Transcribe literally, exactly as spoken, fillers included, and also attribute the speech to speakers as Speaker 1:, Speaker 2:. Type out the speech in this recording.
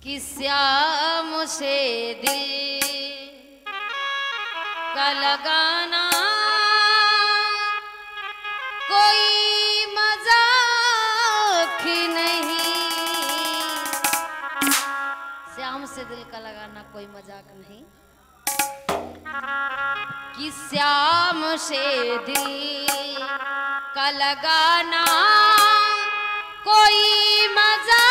Speaker 1: कि श्याम से दिल का लगाना कोई मजाक ही नहीं। श्याम से दिल का लगाना कोई मजाक नहीं कि श्याम से दिल का लगाना कोई मजाक